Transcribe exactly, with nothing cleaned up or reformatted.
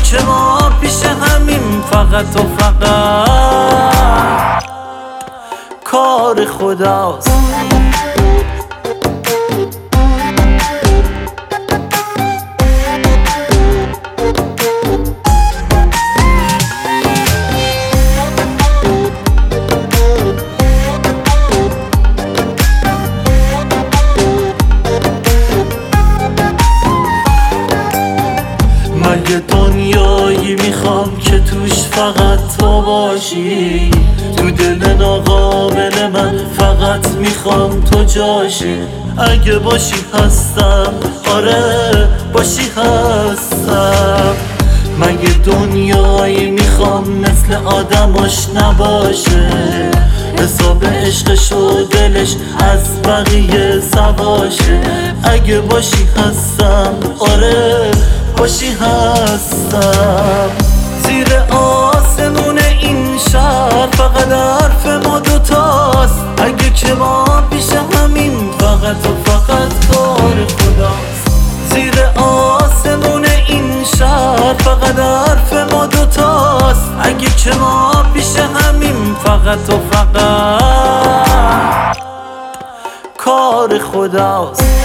که ما پیش همیم فقط و فقط کار خداست. یه دنیایی میخوام که توش فقط تو باشی، تو دل ناقابل من فقط میخوام تو جاشی. اگه باشی هستم، آره باشی هستم. من یه دنیایی میخوام مثل آدماش نباشه، حساب عشقش و دلش از بقیه سواشه. اگه باشی هستم، آره باشی هستم. زیر آسمون این شهر فقط حرف ما دوتاست. اگه که ما پیش همین فقط و فقط کار خداست. زیر آسمون این شهر فقط حرف ما دوتاست. اگه که ما پیش همین فقط و فقط کار خداست.